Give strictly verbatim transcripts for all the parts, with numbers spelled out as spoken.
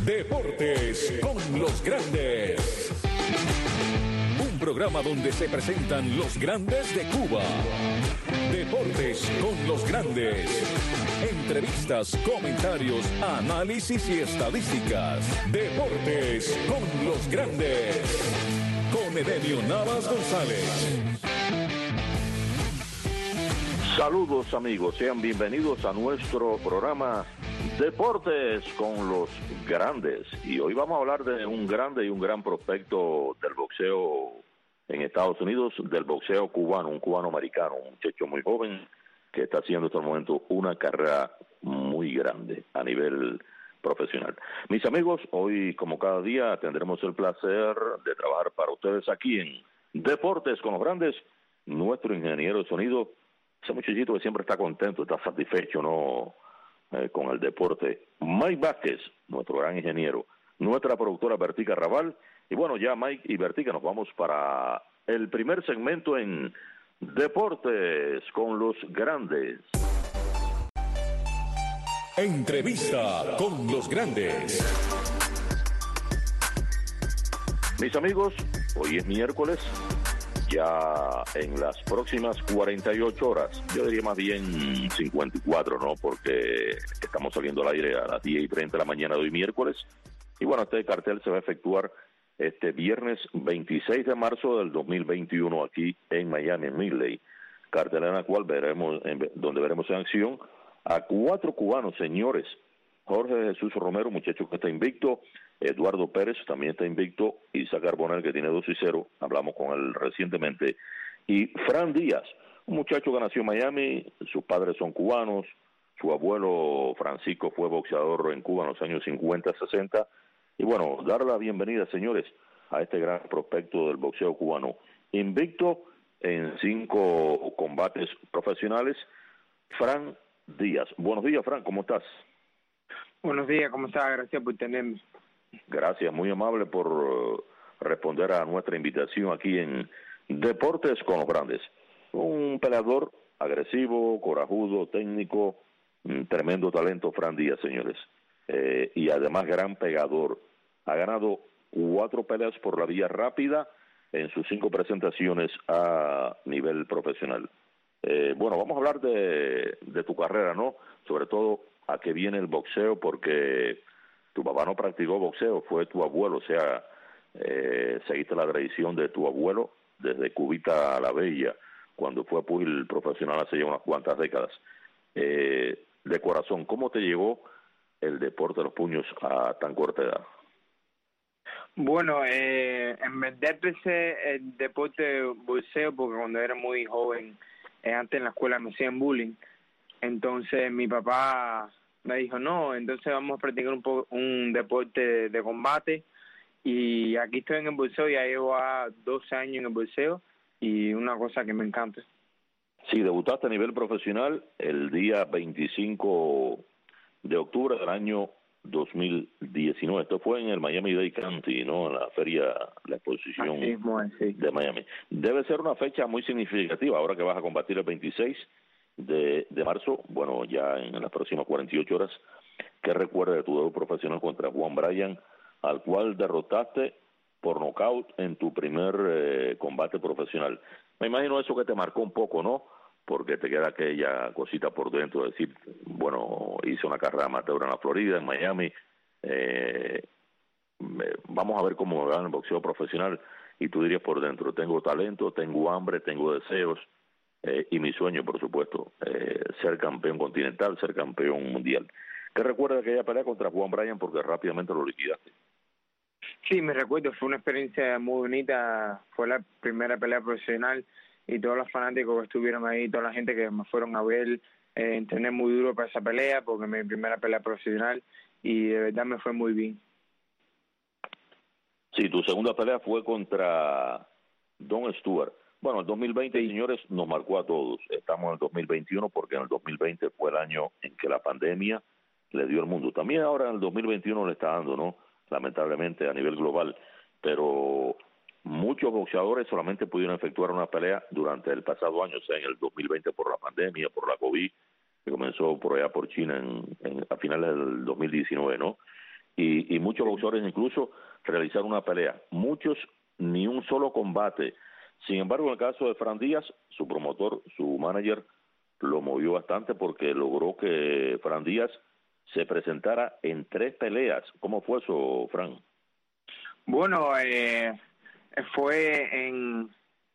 Deportes con los grandes. Un programa donde se presentan los grandes de Cuba. Deportes con los grandes. Entrevistas, comentarios, análisis y estadísticas. Deportes con los grandes. Con Edenio Navas González. Saludos amigos, sean bienvenidos a nuestro programa Deportes con los grandes. Y hoy vamos a hablar de un grande y un gran prospecto del boxeo en Estados Unidos, del boxeo cubano, un cubano-americano, un muchacho muy joven que está haciendo hasta el momento una carrera muy grande a nivel profesional. Mis amigos, hoy como cada día tendremos el placer de trabajar para ustedes aquí en Deportes con los grandes, nuestro ingeniero de sonido, ese muchachito que siempre está contento, está satisfecho, ¿no? Eh, con el deporte. Mike Vázquez, nuestro gran ingeniero, nuestra productora Bertica Raval, y bueno, ya Mike y Bertica nos vamos para el primer segmento en Deportes con los grandes. Entrevista con los grandes. Mis amigos, hoy es miércoles. Ya en las próximas cuarenta y ocho horas, yo diría más bien cincuenta y cuatro, ¿no? Porque estamos saliendo al aire a las diez y treinta de la mañana de hoy miércoles. Y bueno, este cartel se va a efectuar este viernes veintiséis de marzo del dos mil veintiuno aquí en Miami, en Midley. Cartel en la cual veremos, en, donde veremos en acción a cuatro cubanos, señores. Jorge Jesús Romero, muchacho que está invicto. Eduardo Pérez también está invicto. Isaac Carbonell, que tiene dos y cero. Hablamos con él recientemente. Y Fran Díaz, un muchacho que nació en Miami. Sus padres son cubanos. Su abuelo Francisco fue boxeador en Cuba en los años cincuenta, sesenta. Y bueno, dar la bienvenida, señores, a este gran prospecto del boxeo cubano. Invicto en cinco combates profesionales. Fran Díaz. Buenos días, Fran, ¿cómo estás? Buenos días, ¿cómo estás? Gracias por tenerme. Gracias, muy amable por uh, responder a nuestra invitación aquí en Deportes con los Grandes. Un peleador agresivo, corajudo, técnico, un tremendo talento, Fran Díaz, señores. Eh, y además gran pegador. Ha ganado cuatro peleas por la vía rápida en sus cinco presentaciones a nivel profesional. Eh, bueno, vamos a hablar de, de tu carrera, ¿no? Sobre todo a qué viene el boxeo, porque tu papá no practicó boxeo, fue tu abuelo, o sea, eh, seguiste la tradición de tu abuelo desde Cubita la Bella, cuando fue pugil profesional hace ya unas cuantas décadas. Eh, de corazón, ¿cómo te llegó el deporte de los puños a tan corta edad? Bueno, eh, en verdad empecé el deporte de boxeo porque cuando era muy joven, eh, antes en la escuela me hacían bullying. Entonces mi papá me dijo, no, entonces vamos a practicar un, po- un deporte de, de combate. Y aquí estoy en el boxeo, ya llevo a doce años en el boxeo y una cosa que me encanta. Sí, debutaste a nivel profesional el día veinticinco de octubre del año dos mil diecinueve. Esto fue en el Miami-Dade County, ¿no? En la feria, la exposición Así mismo, sí. de Miami. Debe ser una fecha muy significativa ahora que vas a combatir el veintiséis de, de marzo, bueno, ya en las próximas cuarenta y ocho horas. ¿Qué recuerdas de tu debut profesional contra Juan Bryan, al cual derrotaste por nocaut en tu primer eh, combate profesional? Me imagino eso que te marcó un poco, ¿no? Porque te queda aquella cosita por dentro, de decir, bueno, hice una carrera amateur en la Florida, en Miami, eh, vamos a ver cómo va en el boxeo profesional, y tú dirías por dentro, tengo talento, tengo hambre, tengo deseos, eh, y mi sueño, por supuesto, eh, ser campeón continental, ser campeón mundial. ¿Qué recuerdas de aquella pelea contra Juan Bryan? Porque rápidamente lo liquidaste. Sí, me recuerdo, fue una experiencia muy bonita, fue la primera pelea profesional y todos los fanáticos que estuvieron ahí, toda la gente que me fueron a ver, eh, entrené muy duro para esa pelea porque es mi primera pelea profesional y de verdad me fue muy bien. Sí, tu segunda pelea fue contra Don Stewart. Bueno, el dos mil veinte, sí, señores, nos marcó a todos. Estamos en el dos mil veintiuno porque en el dos mil veinte fue el año en que la pandemia le dio al mundo. También ahora en el dos mil veintiuno le está dando, ¿no? Lamentablemente a nivel global. Pero muchos boxeadores solamente pudieron efectuar una pelea durante el pasado año, o sea, en el dos mil veinte por la pandemia, por la COVID, que comenzó por allá por China en, en, a finales del dos mil diecinueve, ¿no? y, y muchos boxeadores incluso realizaron una pelea. Muchos ni un solo combate. Sin embargo, en el caso de Fran Díaz, su promotor, su manager, lo movió bastante porque logró que Fran Díaz se presentara en tres peleas. ¿Cómo fue eso, Fran? Bueno, eh, fue en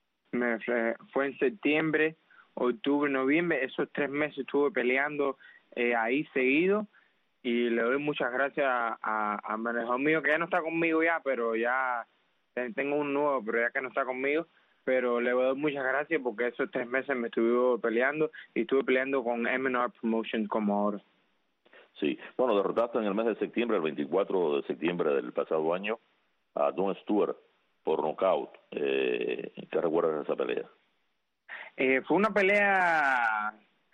fue en septiembre, octubre, noviembre. Esos tres meses estuve peleando eh, ahí seguido, y le doy muchas gracias a, a, a manejador mío, que ya no está conmigo ya, pero ya tengo un nuevo, pero ya que no está conmigo. Pero le doy muchas gracias porque esos tres meses me estuve peleando, y estuve peleando con M and R Promotion como ahora. Sí, bueno, derrotaste en el mes de septiembre, el veinticuatro de septiembre del pasado año, a Don Stewart por nocaut. Eh, ¿Qué recuerdas de esa pelea? Eh, fue una pelea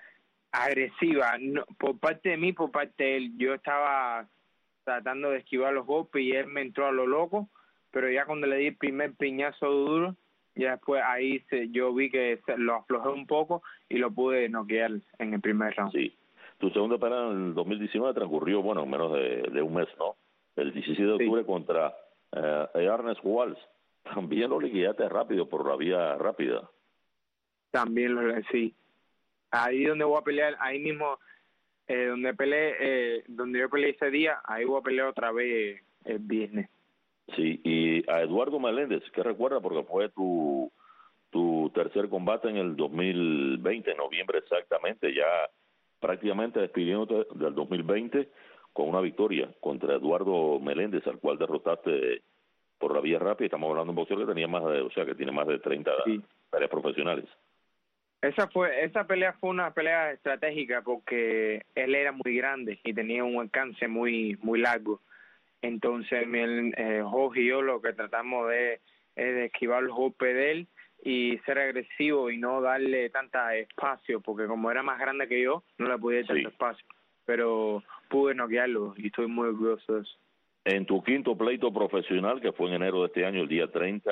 agresiva, no, por parte de mí, por parte de él. Yo estaba tratando de esquivar los golpes y él me entró a lo loco, pero ya cuando le di el primer piñazo duro, ya después ahí se, yo vi que se, lo aflojé un poco y lo pude noquear en el primer round. Sí. Tu segunda pelea en el dos mil diecinueve transcurrió, bueno, en menos de, de un mes, ¿no? El diecisiete de octubre sí. contra eh, Ernest Walls. También lo liquidaste rápido, por la vía rápida. También lo sí. Ahí donde voy a pelear, ahí mismo, eh, donde peleé, eh, donde yo peleé ese día, ahí voy a pelear otra vez el viernes. Sí, y a Eduardo Meléndez, ¿qué recuerda? Porque fue tu, tu tercer combate en el dos mil veinte, en noviembre exactamente, ya prácticamente despidiéndote del dos mil veinte con una victoria contra Eduardo Meléndez, al cual derrotaste por la vía rápida. Estamos hablando de un boxeador que tenía más de, o sea, que tiene más de treinta sí. peleas profesionales. Esa fue, esa pelea fue una pelea estratégica porque él era muy grande y tenía un alcance muy, muy largo. Entonces, eh, Jorge y yo lo que tratamos de, es de esquivar los golpes de él y ser agresivo y no darle tanta espacio, porque como era más grande que yo, no le podía dar tanto sí. espacio. Pero pude noquearlo y estoy muy orgulloso de eso. En tu quinto pleito profesional, que fue en enero de este año, el día treinta,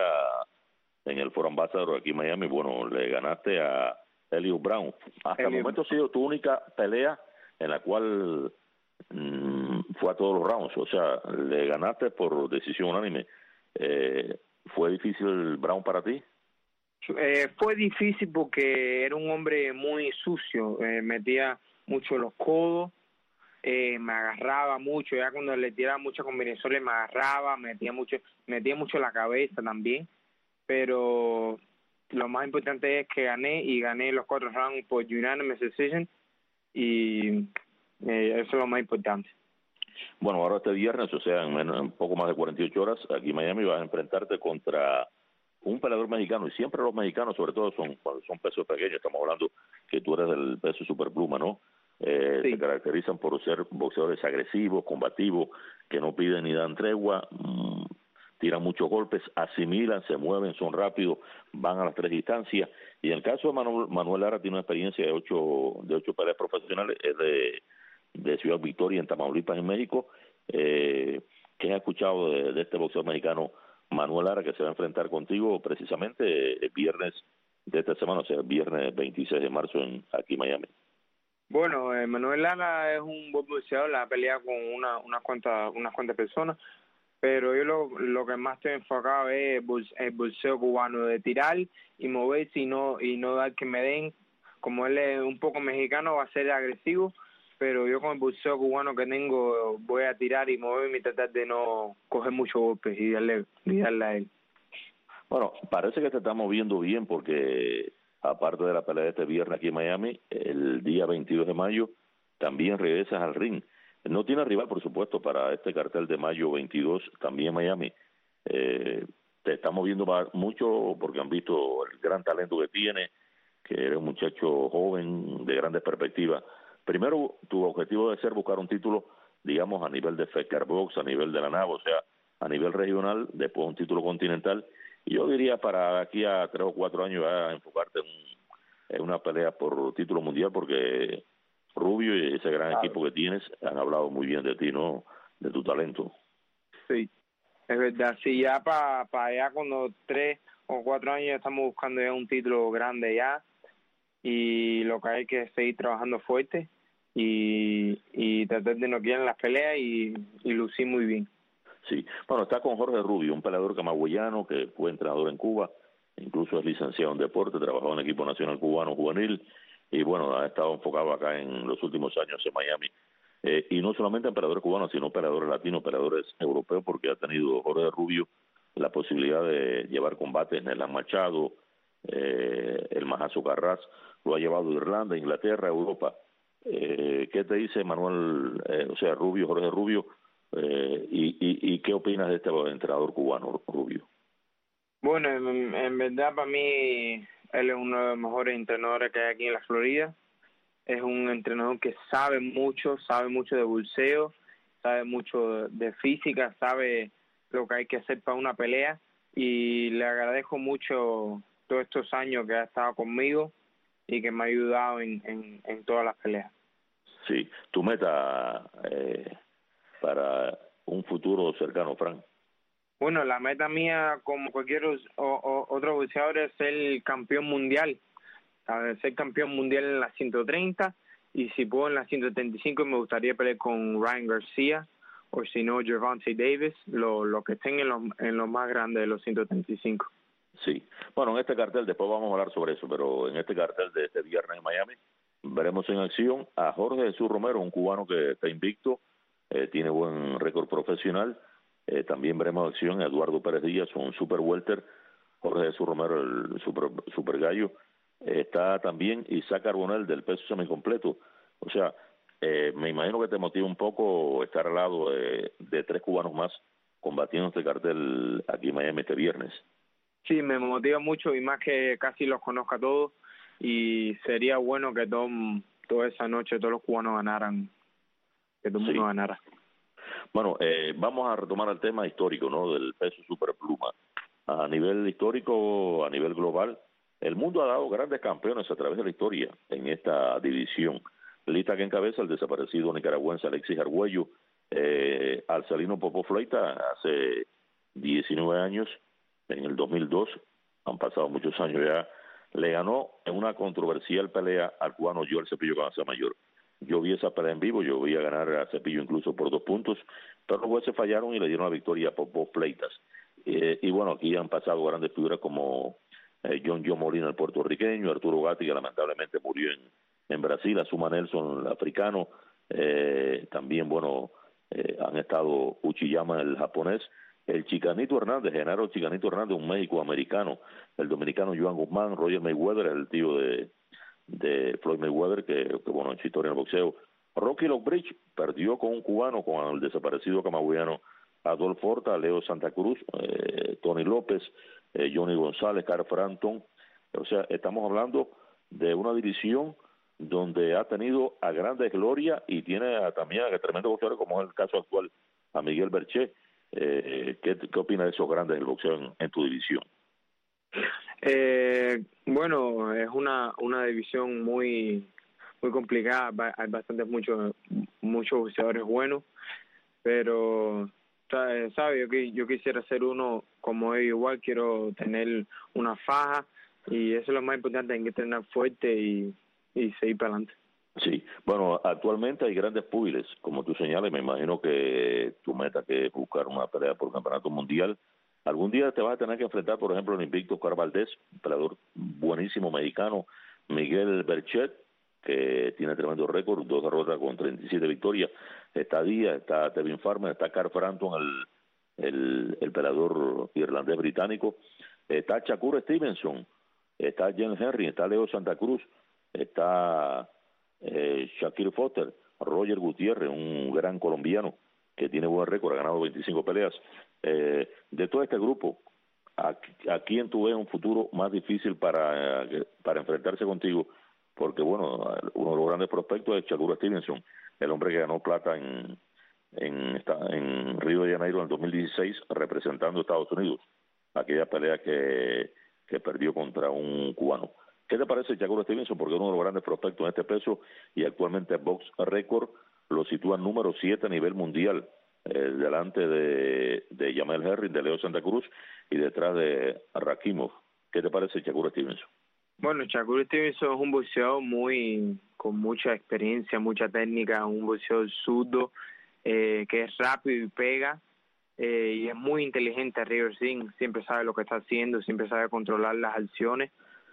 en el Foro Ambassador aquí en Miami, bueno, le ganaste a Elliot Brown. Hasta Elliot. el momento ha sido tu única pelea en la cual mmm, fue a todos los rounds, o sea, le ganaste por decisión unánime. Eh, ¿Fue difícil el Brown para ti? Eh, fue difícil porque era un hombre muy sucio, eh, metía mucho los codos, eh, me agarraba mucho, ya cuando le tiraba muchas combinaciones me agarraba, metía mucho, metía mucho la cabeza también, pero lo más importante es que gané, y gané los cuatro rounds por unanimous decision, y eh, eso es lo más importante. Bueno, ahora este viernes, o sea, en, en poco más de cuarenta y ocho horas, aquí en Miami vas a enfrentarte contra un peleador mexicano, y siempre los mexicanos, sobre todo, son cuando son pesos pequeños. Estamos hablando que tú eres del peso superpluma, ¿no? Eh, sí. Se caracterizan por ser boxeadores agresivos, combativos, que no piden ni dan tregua, mmm, tiran muchos golpes, asimilan, se mueven, son rápidos, van a las tres distancias. Y en el caso de Manuel, Manuel Lara, tiene una experiencia de ocho, de ocho peleas profesionales, es de, de Ciudad Victoria, en Tamaulipas, en México. Eh, ¿Qué has escuchado de, de este boxeador mexicano, Manuel Lara, que se va a enfrentar contigo precisamente el viernes de esta semana, o sea, el viernes veintiséis de marzo en, aquí en Miami? Bueno, eh, Manuel Lara es un buen boxeador, la ha peleado con una, unas cuantas unas cuantas personas, pero yo lo, lo que más estoy enfocado es el boxeo cubano, de tirar y moverse y no, y no dar que me den. Como él es un poco mexicano, va a ser agresivo, pero yo con el boxeo cubano que tengo voy a tirar y moverme y tratar de no coger muchos golpes y darle, y darle a él. Bueno, parece que te estamos viendo bien porque, aparte de la pelea de este viernes aquí en Miami, el día veintidós de mayo también regresas al ring. No tiene rival, por supuesto, para este cartel de mayo veintidós, también en Miami. Eh, te estamos viendo mucho porque han visto el gran talento que tiene, que eres un muchacho joven, de grandes perspectivas. Primero, tu objetivo debe ser buscar un título, digamos, a nivel de Fedcar Box, a nivel de la N A B, o sea, a nivel regional, después un título continental. Y yo diría para aquí a tres o cuatro años a enfocarte en, en una pelea por título mundial, porque Rubio y ese gran claro. equipo que tienes han hablado muy bien de ti, ¿no? De tu talento. Sí, es verdad. Sí, ya para pa allá cuando tres o cuatro años estamos buscando ya un título grande ya, y lo que hay que es seguir trabajando fuerte y, y tratar de noquear en las peleas y, y lucir muy bien. Sí, bueno, está con Jorge Rubio, un peleador camagüeyano que fue entrenador en Cuba, incluso es licenciado en deporte, trabajó en el equipo nacional cubano juvenil y bueno, ha estado enfocado acá en los últimos años en Miami. Eh, y no solamente en peleadores cubanos, sino peleadores latinos, peleadores europeos, porque ha tenido Jorge Rubio la posibilidad de llevar combates en el Machado, eh, el Majazo Carras, lo ha llevado a Irlanda, Inglaterra, Europa. Eh, ¿Qué te dice Manuel, eh, o sea, Rubio, Jorge Rubio? Eh, y, y, ¿Y qué opinas de este entrenador cubano, Rubio? Bueno, en, en verdad para mí él es uno de los mejores entrenadores que hay aquí en la Florida. Es un entrenador que sabe mucho, sabe mucho de boxeo, sabe mucho de física, sabe lo que hay que hacer para una pelea y le agradezco mucho todos estos años que ha estado conmigo y que me ha ayudado en, en, en todas las peleas. Sí, tu meta eh, para un futuro cercano, Frank. Bueno, la meta mía, como cualquier o, o, otro boxeador, es ser campeón mundial. A ser campeón mundial en las ciento treinta y si puedo en las ciento treinta y cinco me gustaría pelear con Ryan García o si no Gervonta Davis, lo, lo que estén en los, en los más grandes de los ciento treinta y cinco. Sí, bueno, en este cartel, después vamos a hablar sobre eso, pero en este cartel de este viernes en Miami veremos en acción a Jorge Jesús Romero, un cubano que está invicto, eh, tiene buen récord profesional. Eh, también veremos en acción a Eduardo Pérez Díaz, un super welter. Jorge Jesús Romero, el super, super gallo. Eh, está también Isaac Carbonell del peso semicompleto. O sea, eh, me imagino que te motiva un poco estar al lado de, de tres cubanos más combatiendo este cartel aquí en Miami este viernes. Sí, me motiva mucho y más que casi los conozco a todos y sería bueno que todo, toda esa noche todos los cubanos ganaran, que todo el mundo sí. ganara. Bueno, eh, vamos a retomar el tema histórico, ¿no?, del peso superpluma. A nivel histórico, a nivel global, el mundo ha dado grandes campeones a través de la historia en esta división. Lista que encabeza el desaparecido nicaragüense Alexis Argüello, eh, Alcelino Popo Fleita hace diecinueve años, en el dos mil dos, han pasado muchos años ya, le ganó en una controversial pelea al cubano Joel Cepillo Mayor. Yo vi esa pelea en vivo, yo vi a ganar a Cepillo incluso por dos puntos, pero los jueces fallaron y le dieron la victoria a Popo Fleitas. Eh, y bueno, aquí han pasado grandes figuras como eh, John Joe Molina, el puertorriqueño, Arturo Gatti, que lamentablemente murió en, en Brasil, Azuma Nelson, el africano, eh, también, bueno, eh, han estado Uchiyama, el japonés, el Chicanito Hernández, Genaro Chicanito Hernández, un México-americano, el dominicano Joan Guzmán, Roger Mayweather, el tío de, de Floyd Mayweather, que, que bueno, en su historia en el boxeo. Rocky Lockbridge perdió con un cubano, con el desaparecido camagüeyano Adolfo Horta, Leo Santa Cruz, eh, Tony López, eh, Johnny González, Carl Frampton. O sea, estamos hablando de una división donde ha tenido a grandes glorias y tiene a, también a tremendos boxeadores, como es el caso actual a Miguel Berché. Eh, ¿qué, ¿Qué opinas de esos grandes del boxeo en, en tu división? Eh, bueno, es una una división muy muy complicada, hay bastantes muchos muchos boxeadores buenos, pero sabes, yo, yo quisiera ser uno como ellos, igual quiero tener una faja y eso es lo más importante, hay que entrenar fuerte y, y seguir para adelante. Sí, bueno, actualmente hay grandes púgiles, como tú señalas, me imagino que tu meta que es buscar una pelea por campeonato mundial. Algún día te vas a tener que enfrentar, por ejemplo, al invicto Oscar Valdés, un peleador buenísimo mexicano, Miguel Berchet, que tiene tremendo récord, dos derrotas con treinta y siete victorias. Está Díaz, está Tevin Farmer, está Carl Frampton, el, el, el peleador irlandés británico, está Shakur Stevenson, está Jen Henry, está Leo Santa Cruz, está eh, Shaquille Foster, Roger Gutiérrez, un gran colombiano que tiene buen récord, ha ganado veinticinco peleas. Eh, de todo este grupo, ¿a, a quién tú ves un futuro más difícil para, para enfrentarse contigo? Porque, bueno, uno de los grandes prospectos es Shakur Stevenson, el hombre que ganó plata en, en, en Río de Janeiro en el dos mil dieciséis representando a Estados Unidos, aquella pelea que, que perdió contra un cubano. ¿Qué te parece Shakur Stevenson? Porque es uno de los grandes prospectos en este peso y actualmente Box Record lo sitúa número siete a nivel mundial, eh, delante de, de Jamel Herring, de Leo Santa Cruz y detrás de Rakimov. ¿Qué te parece Shakur Stevenson? Bueno, Shakur Stevenson es un boxeador muy con mucha experiencia, mucha técnica, un boxeador zurdo eh, que es rápido y pega eh, y es muy inteligente arriba del ring, siempre sabe lo que está haciendo, siempre sabe controlar las acciones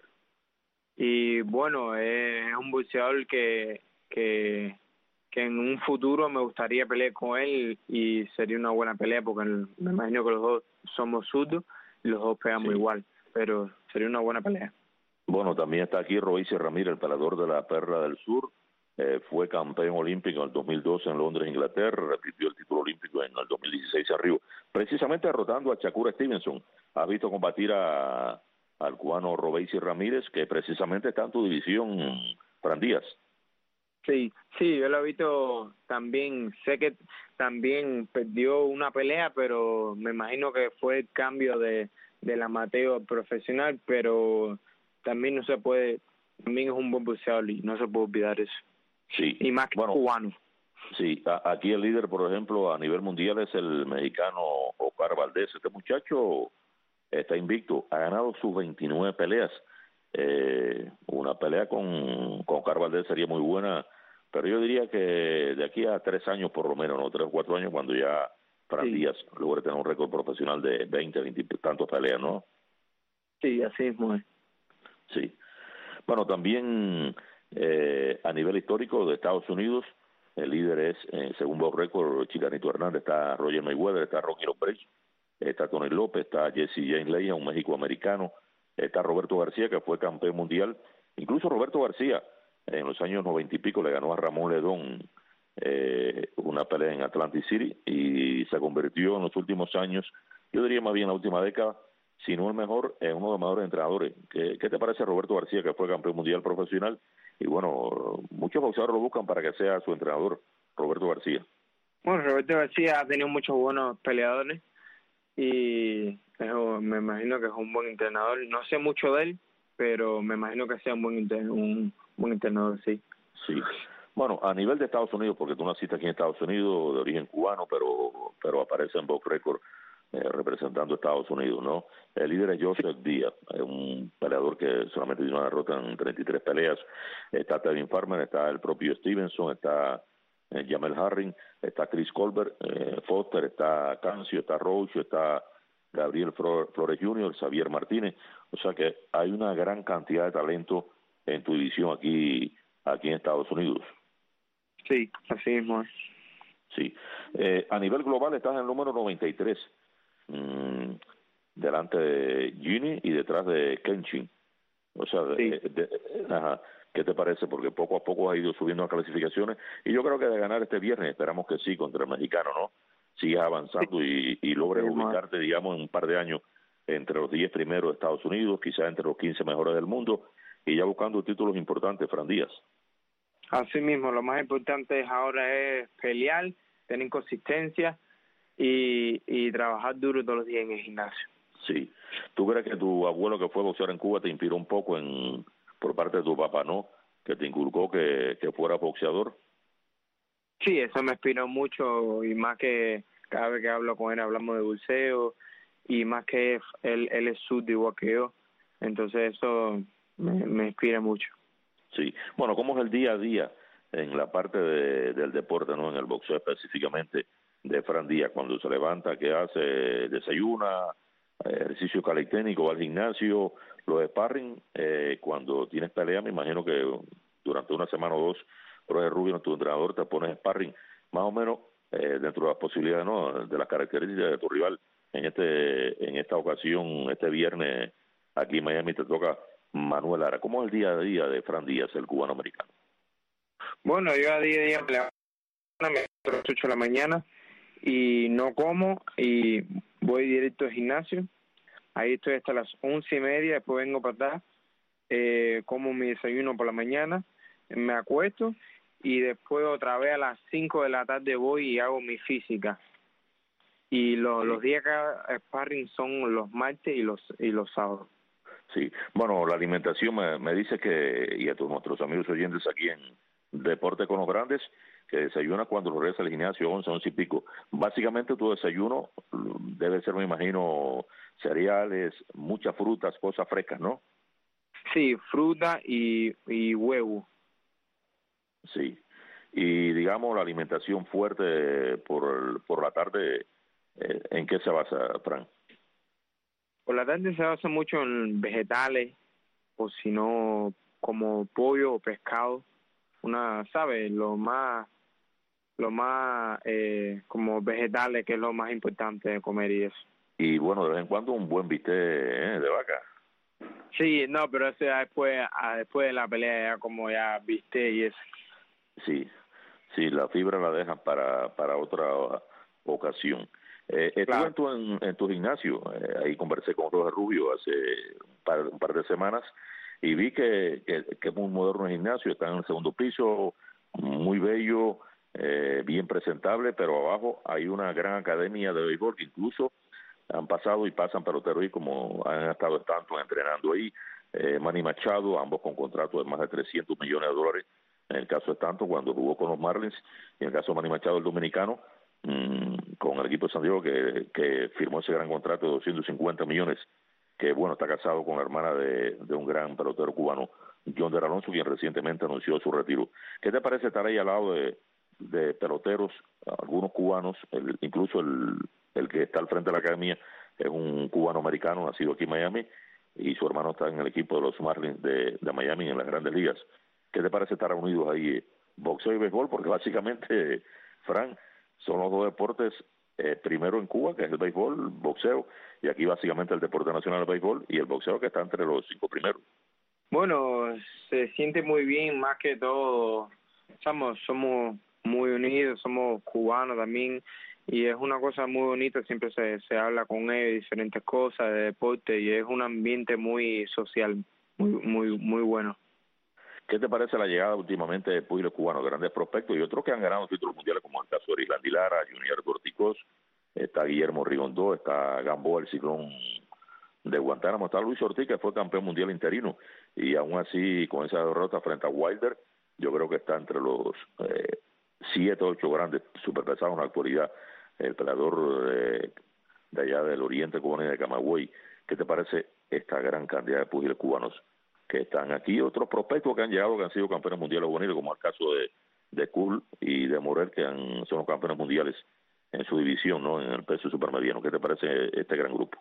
y bueno, eh, es un boxeador que, que que en un futuro me gustaría pelear con él y sería una buena pelea porque me imagino que los dos somos zurdos y los dos pegamos Sí. igual, pero sería una buena pelea. Bueno, también está aquí Royce Ramírez, el peleador de la Perla del Sur. Eh, fue campeón olímpico en el dos mil doce en Londres, Inglaterra. Repitió el título olímpico en el dos mil dieciséis en Río. Precisamente derrotando a Shakur Stevenson. Ha visto combatir a, al cubano Royce Ramírez, que precisamente está en tu división, Fran Díaz. Sí, sí, yo lo he visto también. Sé que también perdió una pelea, pero me imagino que fue el cambio de del amateur al profesional, pero también no se puede, también es un buen boxeador y no se puede olvidar eso. Sí. Y más que bueno, cubano. Sí, a, aquí el líder, por ejemplo, a nivel mundial es el mexicano Oscar Valdés. Este muchacho está invicto, ha ganado sus veintinueve peleas. Eh, una pelea con, con Oscar Valdés sería muy buena, pero yo diría que de aquí a tres años por lo menos, no tres o cuatro años, cuando ya Fran Sí. Díaz logre tener un récord profesional de veinte, veinte y tantos peleas, ¿no? Sí, así mismo es. Sí. Bueno, también eh, a nivel histórico de Estados Unidos, el líder es, eh, según Bob Record, Chicanito Hernández, está Roger Mayweather, está Rocky López, está Tony López, está Jesse James Leija, un México-americano, está Roberto García, que fue campeón mundial. Incluso Roberto García, en los años noventa y pico, le ganó a Ramón Ledón eh, una pelea en Atlantic City y se convirtió en los últimos años, yo diría más bien la última década, si no el mejor, es uno de los mejores entrenadores. ¿Qué, ¿Qué te parece Roberto García, que fue campeón mundial profesional? Y bueno, muchos boxeadores lo buscan para que sea su entrenador, Roberto García. Bueno, Roberto García ha tenido muchos buenos peleadores y eso, me imagino que es un buen entrenador. No sé mucho de él, pero me imagino que sea un buen, un buen entrenador, sí. Sí. Bueno, a nivel de Estados Unidos, porque tú naciste aquí en Estados Unidos, de origen cubano, pero pero aparece en Box Record eh, representando a Estados Unidos, ¿no? El líder es Joseph Díaz, es un peleador que solamente tiene una derrota en treinta y tres peleas. Está Tevin Farmer, está el propio Stevenson, está eh, Jamel Harring, está Chris Colbert, eh, Foster, está Cancio, está Roach, está Gabriel Flores junior, Xavier Martínez. O sea que hay una gran cantidad de talento en tu división aquí, aquí en Estados Unidos. Sí, así mismo es. Sí. Eh, a nivel global estás en el número noventa y tres, mmm, delante de Gini y detrás de Kenshin. O sea, de, sí. de, de, ajá, ¿qué te parece? Porque poco a poco ha ido subiendo las clasificaciones y yo creo que de ganar este viernes, esperamos que sí, contra el mexicano, ¿no? Sigas avanzando sí. y, y logres sí, ubicarte, man. digamos, en un par de años entre los diez primeros de Estados Unidos, quizás entre los quince mejores del mundo y ya buscando títulos importantes, Fran Díaz. Así mismo, lo más importante ahora es pelear, tener consistencia y, y trabajar duro todos los días en el gimnasio. Sí. ¿Tú crees que tu abuelo que fue boxeador en Cuba te inspiró un poco en por parte de tu papá, no? Que te inculcó que, que fuera boxeador. Sí, eso me inspiró mucho y más que cada vez que hablo con él hablamos de boxeo y más que él, él es zurdo igual que yo. Entonces eso me, me inspira mucho. Sí, bueno, ¿cómo es el día a día en la parte de, del deporte, no en el boxeo específicamente, de Fran Díaz? Cuando se levanta, ¿qué hace? ¿Desayuna? ¿Ejercicio calisténico? ¿Va al gimnasio? ¿Los sparring? Eh, cuando tienes pelea, me imagino que durante una semana o dos, Roger Rubio, tu entrenador, te pones sparring, más o menos eh, dentro de las posibilidades, ¿no? De las características de tu rival. En este en esta ocasión, este viernes, aquí en Miami te toca Manuel Lara. ¿Cómo es el día a día de Fran Díaz, el cubano americano? Bueno, yo a día a día me levanto a las ocho de la mañana y no como y voy directo al gimnasio. Ahí estoy hasta las once y media, después vengo para atrás, eh, como mi desayuno por la mañana, me acuesto y después otra vez a las cinco de la tarde voy y hago mi física. Y lo, sí. los días que sparring son los martes y los y los sábados. Sí, bueno, la alimentación me, me dice que, y a todos nuestros amigos oyentes aquí en Deporte con los Grandes, que desayunas cuando regresas al gimnasio, once, once y pico. Básicamente tu desayuno debe ser, me imagino, cereales, muchas frutas, cosas frescas, ¿no? Sí, fruta y, y huevo. Sí. Y digamos la alimentación fuerte por, por la tarde, eh, ¿en qué se basa, Fran? Por la tarde se basa mucho en vegetales, o si no, como pollo o pescado. Una, ¿sabes? Lo más, lo más, eh, como vegetales, que es lo más importante de comer y eso. Y bueno, de vez en cuando un buen bistec, ¿eh?, de vaca. Sí, no, pero eso ya después, a, después de la pelea, ya como ya viste y eso. Sí, sí, la fibra la dejan para, para otra ocasión. Eh, estuve Claro. en tu, en, en tu gimnasio, eh, ahí conversé con Roger Rubio hace un par, un par de semanas y vi que, que, que es muy moderno el gimnasio, está en el segundo piso, muy bello, eh, bien presentable, pero abajo hay una gran academia de béisbol que incluso han pasado y pasan peloteros ahí, como han estado tantos entrenando ahí. eh, Manny Machado, ambos con contratos de más de trescientos millones de dólares, en el caso de Stanton cuando jugó con los Marlins, y en el caso de Manny Machado, el dominicano, mmm, con el equipo de San Diego, que, que firmó ese gran contrato de doscientos cincuenta millones, que bueno, está casado con la hermana de, de un gran pelotero cubano, John de Alonso, quien recientemente anunció su retiro. ¿Qué te parece estar ahí al lado de, de peloteros, algunos cubanos, el, incluso el, el que está al frente de la academia es un cubano-americano nacido aquí en Miami, y su hermano está en el equipo de los Marlins de, de Miami en las grandes ligas? ¿Qué te parece estar unidos ahí, boxeo y béisbol? Porque básicamente, Fran, son los dos deportes, eh, primero en Cuba, que es el béisbol, boxeo, y aquí básicamente el deporte nacional, el béisbol, y el boxeo, que está entre los cinco primeros. Bueno, se siente muy bien, más que todo, somos, somos muy unidos, somos cubanos también, y es una cosa muy bonita, siempre se, se habla con ellos, diferentes cosas de deporte, y es un ambiente muy social, muy, muy, muy bueno. ¿Qué te parece la llegada últimamente de pugiles cubanos, grandes prospectos y otros que han ganado títulos mundiales, como el caso de Erislandy Lara, Junior Dorticos, está Guillermo Rigondó, está Gamboa, el ciclón de Guantánamo, está Luis Ortiz, que fue campeón mundial interino, y aún así, con esa derrota frente a Wilder, yo creo que está entre los eh, siete o ocho grandes superpesados en la actualidad, el peleador de, de allá del oriente cubano y de Camagüey. ¿Qué te parece esta gran cantidad de pugiles cubanos que están aquí? Otros prospectos que han llegado, que han sido campeones mundiales juveniles, como el caso de, de Cool y de Morel, que han, son los campeones mundiales en su división, ¿no?, en el peso supermediano. ¿Qué te parece este gran grupo?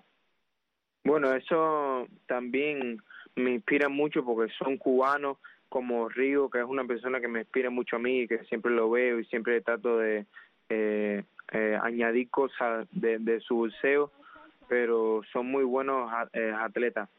Bueno, eso también me inspira mucho porque son cubanos, como Río, que es una persona que me inspira mucho a mí, que siempre lo veo y siempre trato de eh, eh, añadir cosas de, de su boxeo, pero son muy buenos eh, atletas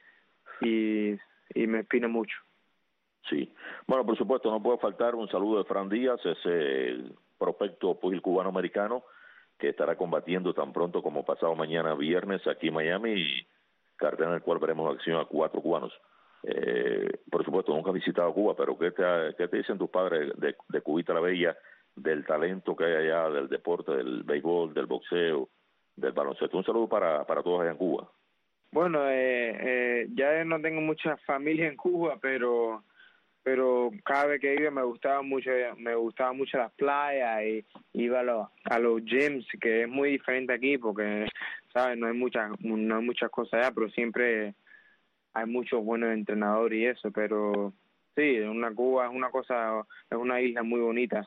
y, y me inspira mucho. Sí, bueno, por supuesto, no puede faltar un saludo de Fran Díaz, ese prospecto pugil cubano-americano que estará combatiendo tan pronto como pasado mañana viernes aquí en Miami, y cartel en el cual veremos acción a cuatro cubanos. Eh, por supuesto, nunca he visitado Cuba, pero ¿qué te, qué te dicen tus padres de, de Cubita la Bella, del talento que hay allá, del deporte, del béisbol, del boxeo, del baloncesto? Un saludo para, para todos allá en Cuba. Bueno, eh, eh, ya no tengo mucha familia en Cuba, pero pero cada vez que iba me gustaba mucho, me gustaba mucho las playas y iba a los, a los gyms, que es muy diferente aquí porque, ¿sabes? No hay muchas, no hay muchas cosas allá, pero siempre hay muchos buenos entrenadores y eso, pero sí, una Cuba es una cosa, es una isla muy bonita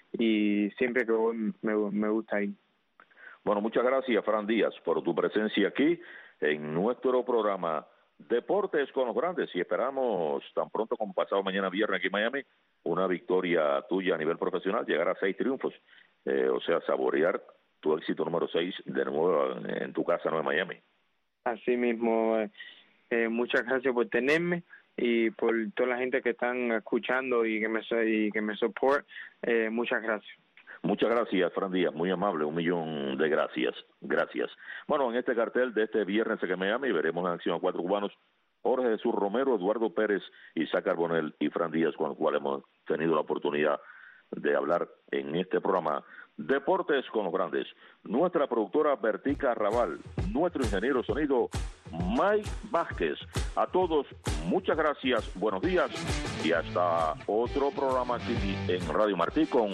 y siempre que voy me, me gusta ir. Bueno, muchas gracias, Fran Díaz, por tu presencia aquí en nuestro programa Deportes con los Grandes, y esperamos tan pronto como pasado mañana viernes aquí en Miami, una victoria tuya a nivel profesional, llegar a seis triunfos, eh, o sea, saborear tu éxito número seis de nuevo en, en tu casa, ¿no?, en Miami. Así mismo, eh, eh, muchas gracias por tenerme y por toda la gente que están escuchando y que me y que me support, eh, muchas gracias. Muchas gracias, Fran Díaz, muy amable, un millón de gracias, gracias. Bueno, en este cartel de este viernes en Miami veremos en acción a cuatro cubanos, Jorge Jesús Romero, Eduardo Pérez, Isaac Carbonell y Fran Díaz, con el cual hemos tenido la oportunidad de hablar en este programa Deportes con los Grandes. Nuestra productora Bertica Raval, nuestro ingeniero sonido Mike Vázquez. A todos, muchas gracias, buenos días y hasta otro programa aquí en Radio Martí con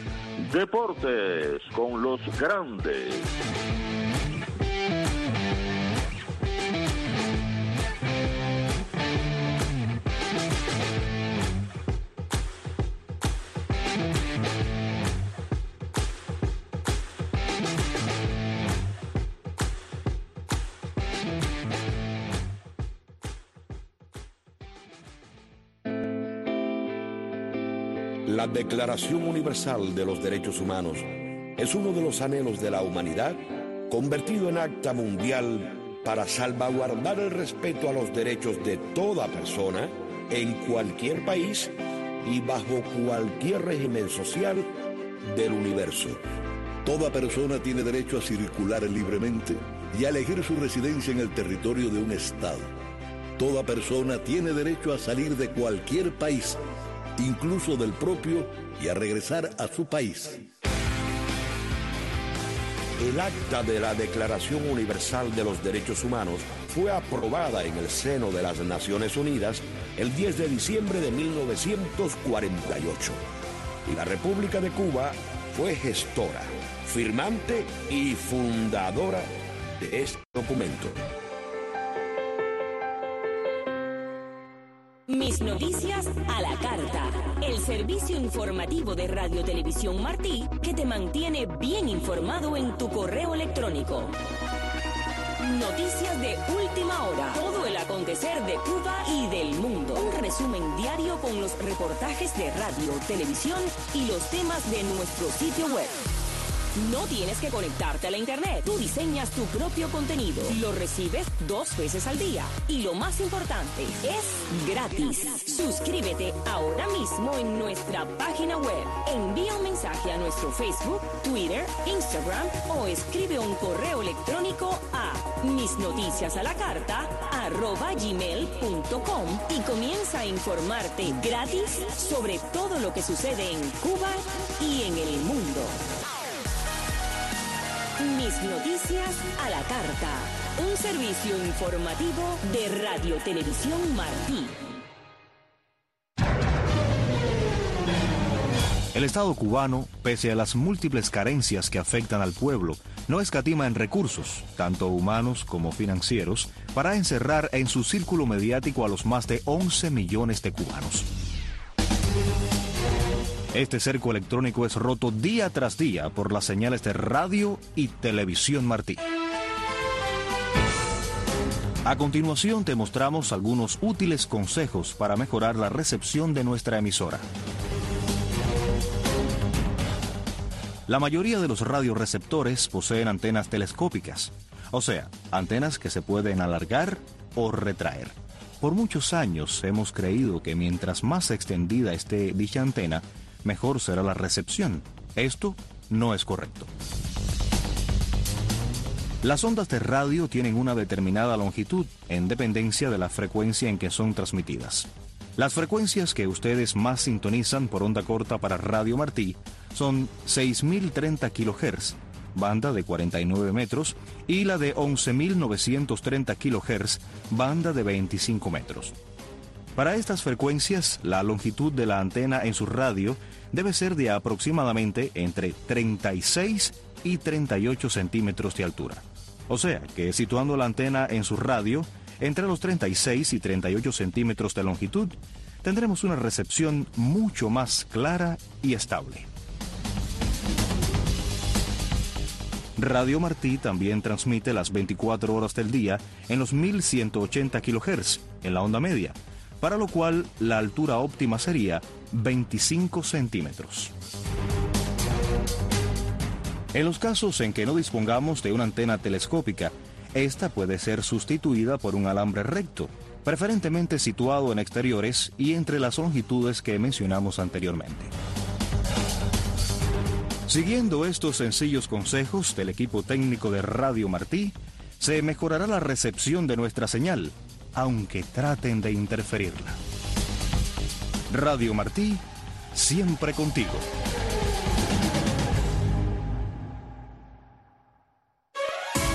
Deportes con los Grandes. La Declaración Universal de los Derechos Humanos es uno de los anhelos de la humanidad convertido en acta mundial para salvaguardar el respeto a los derechos de toda persona en cualquier país y bajo cualquier régimen social del universo. Toda persona tiene derecho a circular libremente y a elegir su residencia en el territorio de un estado. Toda persona tiene derecho a salir de cualquier país, incluso del propio, y a regresar a su país. El acta de la Declaración Universal de los Derechos Humanos fue aprobada en el seno de las Naciones Unidas el diez de diciembre de mil novecientos cuarenta y ocho. Y la República de Cuba fue gestora, firmante y fundadora de este documento. Mis noticias a la carta. El servicio informativo de Radio Televisión Martí que te mantiene bien informado en tu correo electrónico. Noticias de última hora. Todo el acontecer de Cuba y del mundo. Un resumen diario con los reportajes de radio, televisión y los temas de nuestro sitio web. No tienes que conectarte a la internet. Tú diseñas tu propio contenido. Lo recibes dos veces al día. Y lo más importante, es gratis. Suscríbete ahora mismo en nuestra página web. Envía un mensaje a nuestro Facebook, Twitter, Instagram o escribe un correo electrónico a misnoticiasalacarta arroba gmail punto com y comienza a informarte gratis sobre todo lo que sucede en Cuba y en el mundo. Mis noticias a la carta. Un servicio informativo de Radio Televisión Martí. El Estado cubano, pese a las múltiples carencias que afectan al pueblo, no escatima en recursos, tanto humanos como financieros, para encerrar en su círculo mediático a los más de once millones de cubanos. Este cerco electrónico es roto día tras día por las señales de radio y televisión Martí. A continuación te mostramos algunos útiles consejos para mejorar la recepción de nuestra emisora. La mayoría de los radioreceptores poseen antenas telescópicas, o sea, antenas que se pueden alargar o retraer. Por muchos años hemos creído que mientras más extendida esté dicha antena, mejor será la recepción. Esto no es correcto. Las ondas de radio tienen una determinada longitud en dependencia de la frecuencia en que son transmitidas. Las frecuencias que ustedes más sintonizan por onda corta para Radio Martí son seis mil treinta kilohertz, banda de cuarenta y nueve metros, y la de once mil novecientos treinta kilohertz, banda de veinticinco metros. Para estas frecuencias, la longitud de la antena en su radio debe ser de aproximadamente entre treinta y seis y treinta y ocho centímetros de altura. O sea, que situando la antena en su radio entre los treinta y seis y treinta y ocho centímetros de longitud, tendremos una recepción mucho más clara y estable. Radio Martí también transmite las veinticuatro horas del día en los mil ciento ochenta kilohertz en la onda media, para lo cual la altura óptima sería veinticinco centímetros. En los casos en que no dispongamos de una antena telescópica, esta puede ser sustituida por un alambre recto, preferentemente situado en exteriores y entre las longitudes que mencionamos anteriormente. Siguiendo estos sencillos consejos del equipo técnico de Radio Martí, se mejorará la recepción de nuestra señal, aunque traten de interferirla. Radio Martí, siempre contigo.